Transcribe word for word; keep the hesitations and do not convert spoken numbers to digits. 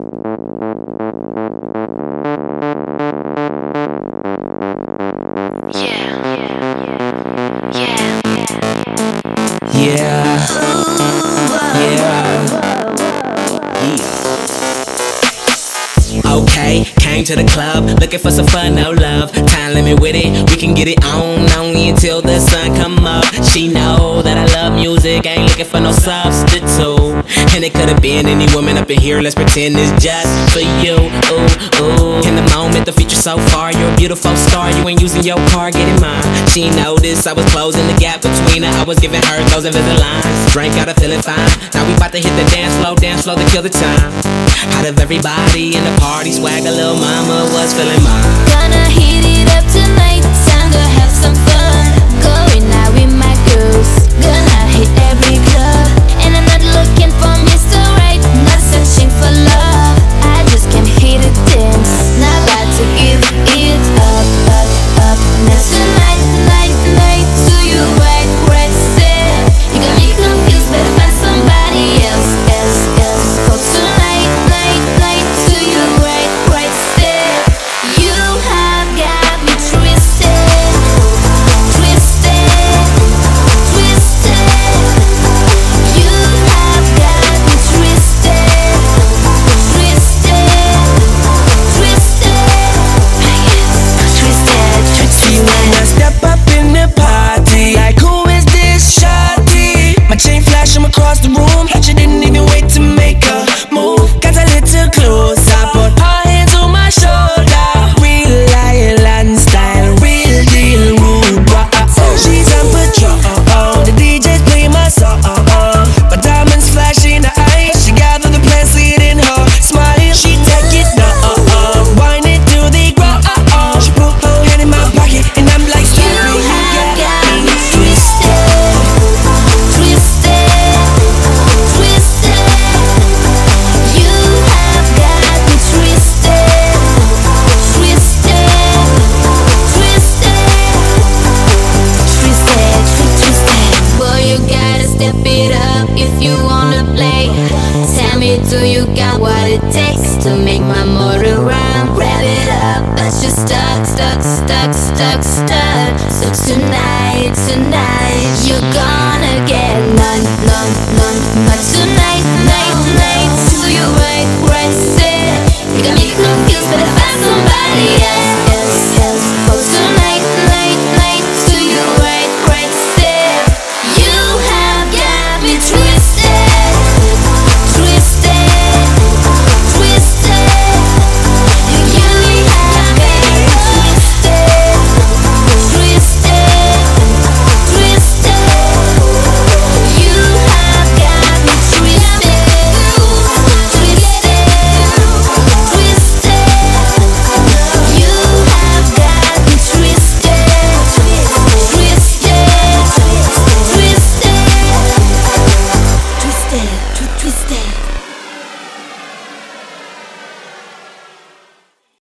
Yeah, yeah, yeah. Okay, came to the club, looking for some fun, no love. Time limit with it, we can get it on, only until the sun come up. She know that I love music, ain't looking for no substitute. And it could've been any woman up in here, let's pretend it's just for you. Ooh, ooh. In the moment, the future so far, you're a beautiful star. You ain't using your car, getting mine. She noticed I was closing the gap between her. I was giving her those Invisalign. Drank out of feeling fine. Now we bout to hit the dance floor, dance floor to kill the time. Out of everybody in the party, swagger, little mama was feeling mine. Gonna heat it up tonight, time to have some fun. Going out with my girls, gonna hit every club. And I'm not looking for Mister Right, not searching for love. I just came here to dance, not about to give it up, up, up. Now tonight, night, night, to you right, right, set. You got me confused, better find somebody else, else, else. For tonight, night, night, to you right, right, set. You have got me twisted, twisted, twisted. You have got me twisted, twisted, twisted, twisted, See when I step up in the party, like who is this shawty? My chain flash from across the room, she didn't even wait to make a move. Got a little closer, put her hands on my shoulder. Real island style, real deal rude. She's on patrol, the D J's play my song. My diamonds flashing the eyes, she gathered the place in her smile. She take it down, wind it to the ground. She put her hand in my pocket, and I'm like, you have got me twisted, twisted, twisted. You have got me twisted, twisted, twisted, twisted, twisted. Boy, you gotta step it up if you wanna play. Tell me, do you got what it takes to make my motor run? Rev it up, but you're stuck, stuck, stuck, stuck, stuck. So tonight, tonight, you're gonna get none, none, none. But tonight